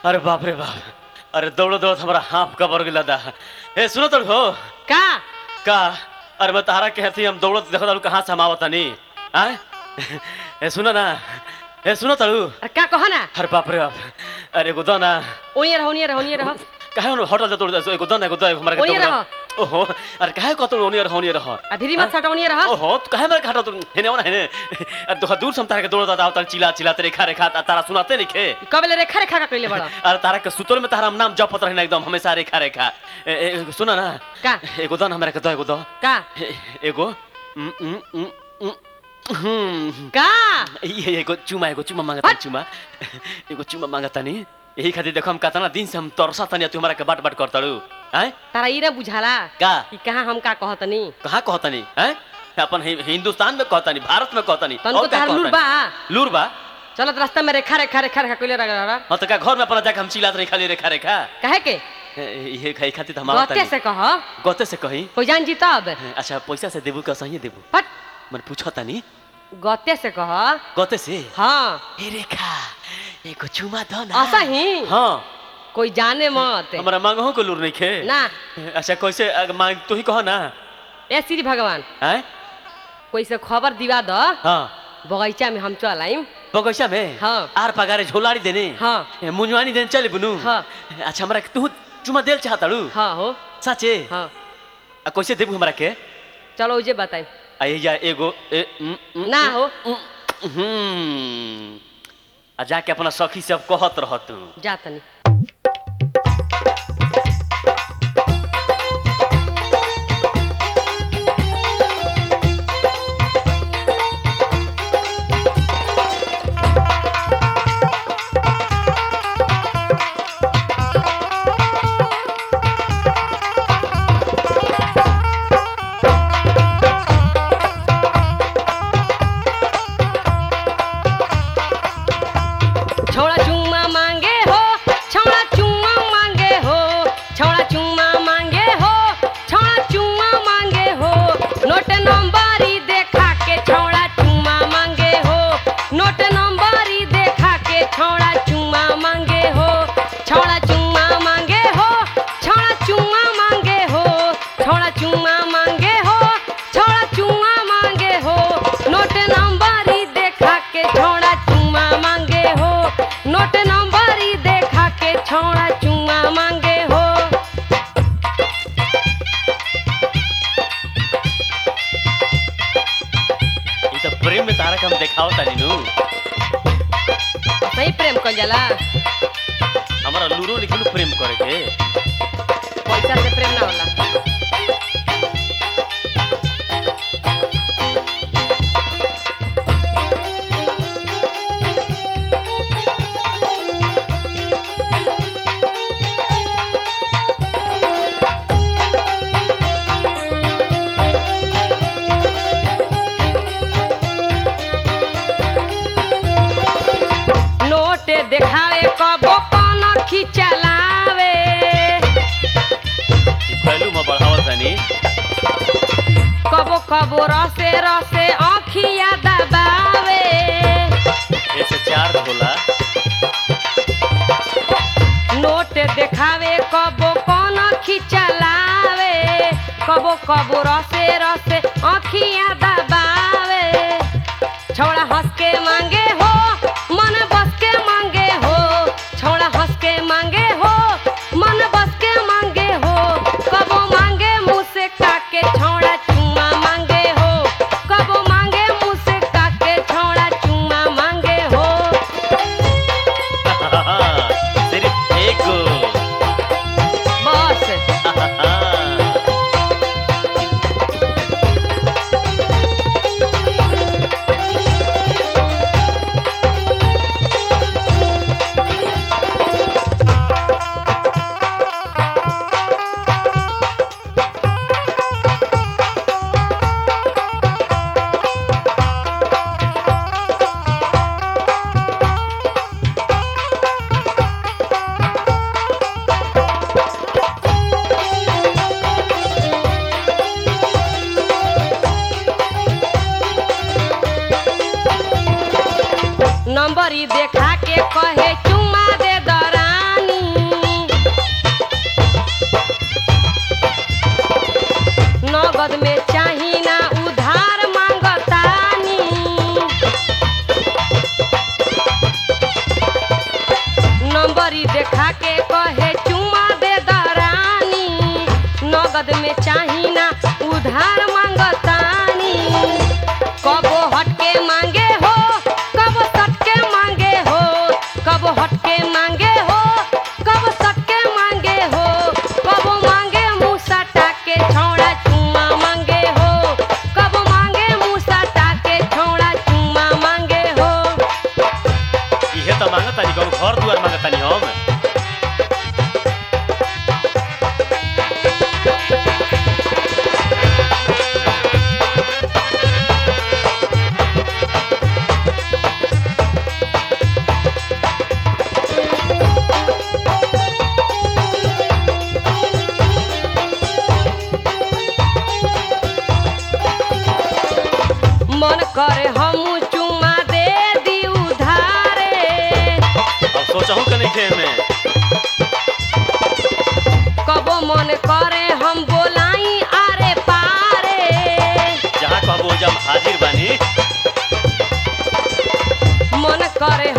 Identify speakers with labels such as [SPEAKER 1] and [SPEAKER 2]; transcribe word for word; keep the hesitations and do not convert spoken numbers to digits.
[SPEAKER 1] अरे बाप रे बाप, अरे दौड़ो दौड़ हमारा हाथ कबर गिला दा। ए सुनो तो हो
[SPEAKER 2] का
[SPEAKER 1] का, अरे मैं तारा कहती हम दौड़त देखो तारू कहाँ से हम आवत नहीं आए। ए सुनो ना, ए सुनो तारू,
[SPEAKER 2] अरे का कहो ना,
[SPEAKER 1] अरे बाप रे बाप, अरे गुदा ना
[SPEAKER 2] ओनिए रहो ओनिए रहो ओनिए रहो
[SPEAKER 1] काहे उन होटल जा तोड़ दे गुदा ना गुदा हमारा के
[SPEAKER 2] ओनिए
[SPEAKER 1] दौड़ा।
[SPEAKER 2] रहो।
[SPEAKER 1] ओहो अरे काहे को तो ओनियर होनियर हो
[SPEAKER 2] अधीरी मत सटो ओनिए रहो।
[SPEAKER 1] ओहो तो काहे मारे घाटा तो हेने ओना हेने अरे तो दूर सम तारा के दौड़ा दा तार चिल्ला चिल्ला तेरे खा रेखा तारा सुनाते लिखे
[SPEAKER 2] कबले रेखा रेखा का कइले बड़ा
[SPEAKER 1] अरे तारा के सुतल में तारा नाम जपत रहना एकदम हमेशा रेखा रेखा। ए, ए, सुना ना
[SPEAKER 2] का
[SPEAKER 1] एगो दन हमरा के दो एगो दो
[SPEAKER 2] का
[SPEAKER 1] एगो उम, उम, उम, उम, हम्म,
[SPEAKER 2] का
[SPEAKER 1] ये एगो चुमा एगो चुमा मांगता चुमा एगो चुमा मांगता नहीं यही खातिर देखो हम कतना दिन से हम तरसा तनी तू हमरा के बाट बाट करताड़ू हैं
[SPEAKER 2] तारा ई रे बुझाला
[SPEAKER 1] का
[SPEAKER 2] कि कहां हम का कहतनी
[SPEAKER 1] कहाँ कहतनी हैं अपन हि- हिंदुस्तान में कहतनी भारत में कहतनी
[SPEAKER 2] तनको तार लूर बा
[SPEAKER 1] लूर बा
[SPEAKER 2] चलत रास्ता में रेखा रेखा रेखा रेखा कइले रहा
[SPEAKER 1] हाँ तो का घर में अपना जाके हम चिल्लात रेखा ले रेखा रेखा
[SPEAKER 2] काहे के
[SPEAKER 1] ए, ये खाई खातिर हम आवत
[SPEAKER 2] गते से कह
[SPEAKER 1] गते से कही
[SPEAKER 2] कोई जान जी तब
[SPEAKER 1] अच्छा पैसा से देबू का सही देबू
[SPEAKER 2] हट
[SPEAKER 1] मन पूछो तनी
[SPEAKER 2] गते से कह
[SPEAKER 1] गते से
[SPEAKER 2] हां
[SPEAKER 1] ए रेखा एगो चुमा दो ना
[SPEAKER 2] ऐसा ही
[SPEAKER 1] हाँ
[SPEAKER 2] कोई जाने मत
[SPEAKER 1] हमरा मांगहो को लूर नहीं खे
[SPEAKER 2] ना
[SPEAKER 1] अच्छा कैसे अगर मांग तू ही कहो ना
[SPEAKER 2] ए श्री भगवान
[SPEAKER 1] हैं
[SPEAKER 2] कोई से खबर दिवा द
[SPEAKER 1] हाँ
[SPEAKER 2] बगीचा में हम चल आइम
[SPEAKER 1] बगैचा में
[SPEAKER 2] हाँ।
[SPEAKER 1] आर पगारे झोलाड़ी देने
[SPEAKER 2] हाँ।
[SPEAKER 1] ए, मुंजवानी देने चले बुनू
[SPEAKER 2] हाँ।
[SPEAKER 1] अच्छा हमरा के तू चुमा देल चाहताड़ू
[SPEAKER 2] हां हो
[SPEAKER 1] सचे
[SPEAKER 2] हां
[SPEAKER 1] आ कैसे देबू हमरा के
[SPEAKER 2] चलो जे बताई
[SPEAKER 1] आ या एगो ए, उम, उम,
[SPEAKER 2] ना हो
[SPEAKER 1] हम्म आ जाके अपना सखी सब कहत रह तू
[SPEAKER 2] जा तनी छोड़ा चुम्मा मांगे हो छोड़ा चुम्मा मांगे हो छोड़ा चुम्मा मांगे हो छोड़ा चुम्मा मांगे हो नोट नंबरी देखा के छोड़ा चुम्मा मांगे हो नोट नंबरी देखा के छोड़ा चुम्मा मांगे हो छोड़ा चुम्मा मांगे हो छोड़ा चुम्मा मांगे हो छोड़ा चुम्मा मांगे हो छोड़ा चुम्मा मांगे हो नोट नंबरी देखा के छोड़ा चुम्मा मांगे हो नोट नंबरी देखा के छोड़ा चुम्मा मांगे हो
[SPEAKER 1] ई तो प्रेम में तारा के हम देखाओ तानी नु
[SPEAKER 2] सही प्रेम कल जाला
[SPEAKER 1] हमारा लूरो निकलू प्रेम करे के
[SPEAKER 2] पैसा से प्रेम ना होला नोट देखावे कबो कौन खिचलावे
[SPEAKER 1] ई पहलू में बढ़ावत तानी
[SPEAKER 2] कबो कबो रसे रसे आँखिया दबावे
[SPEAKER 1] ऐसे चार होला
[SPEAKER 2] नोट देखावे कबो कौन खिचलावे कबो कबो रसे रसे आँखिया दबावे छोड़ा हंस के मांगे हो मन बस के मांगे हो छोड़ा हंस के मांगे हो मन बस के मांगे हो कबो मांगे मुँह से काके छोड़ा चुम्मा मांगे हो कबो मांगे मुँह से काके छोड़ा चुम्मा मांगे हो
[SPEAKER 1] सिर्फ एक
[SPEAKER 2] बस नंबरी देखा के कहे चुम्मा दे दरानी नगद में चाही ना उधार मांगतानी नंबरी देखा के कहे चुमा दे दरानी नगद में चाही ना उधार मांगतानी कबो हटके मांगे हो कबो सटके मांगे हो कबो हटके मांगे हो कबो सटके मांगे हो कबो मांगे मुंह सटा के छौड़ा चुमा मांगे हो कबो मांगे मुंह सटा के छौड़ा चुमा मांगे हो
[SPEAKER 1] इहे त मांगतानी कौन घर दुआर मांगतानी हम
[SPEAKER 2] मन करे हम चुमा दे दी उधारे
[SPEAKER 1] अब सोचहु के नहीं थे में
[SPEAKER 2] कबो मन करे हम बोलाई आरे पारे
[SPEAKER 1] जहाँ कहबो जब हाजिर बानी
[SPEAKER 2] मन करे